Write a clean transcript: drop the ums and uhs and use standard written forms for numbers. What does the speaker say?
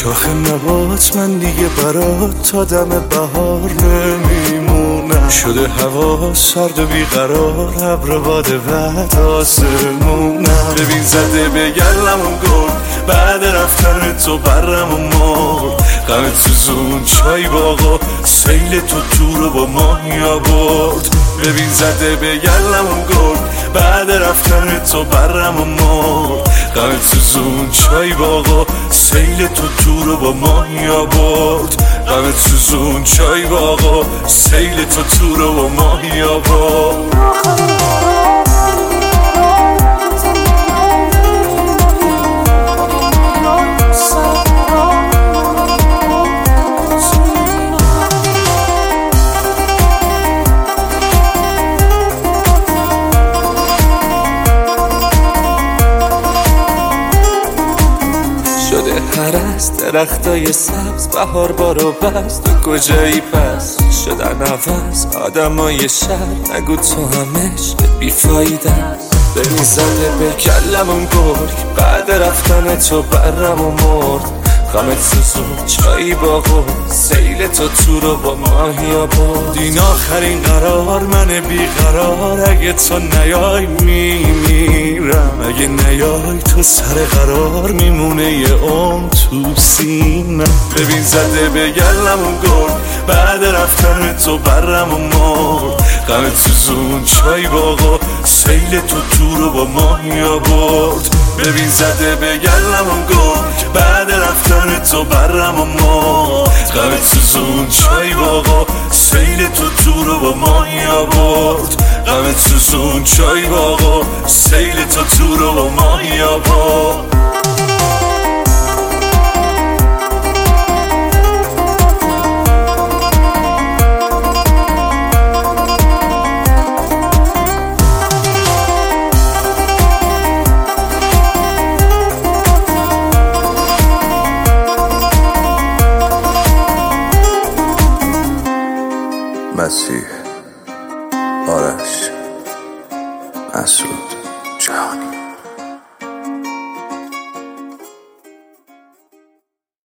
شاخ نبات من دیگه برات تا دم بهار نمیمونم. شده هوا سرد و بیقرار، ابر باد بعد آسمونم. ببین زده به گلمون گل، بعد رفتن تو برم و مرد. غم تو زون چای باغا، سیل تو رو با ماهی آورد. ببین زده به گلمون گل، بعد رفتن تو برم و مرد. غم تو زون چای باغا، سیل تو رو با ماهی آورد. غم تو زون چای باغا، سیل تو رو با ماهی آورد. شده هرست درختای سبز، بهار بارو بست. تو کجایی پس؟ شدن عوض آدمای شهر، نگو تو همش بیفایده است. ببین زده به کلمون گرگ، بعد رفتن تو برم و مرد. غم سوزون چایی باغو، سیل تو رو با ماهی آورد. این آخرین قرار من بیقرار، اگه تو نیای میمیرم. اگه نیای تو سر قرار، میمونه یه عمر تو سینم. ببین زده به گلمون گل، بعد رفتن تو برم و مرد. غم سوزون چای باغا، سیل تو رو با ماهی آورد. ببین زده به گلمون گل، بعد رفتن تو برم و مرد. غم سوزون چای باغا، سیل تو رو با ماهی آورد. غم سوزون چای باغا، سیل تو رو با ماهی آورد. مسیح، آرش، مسعود.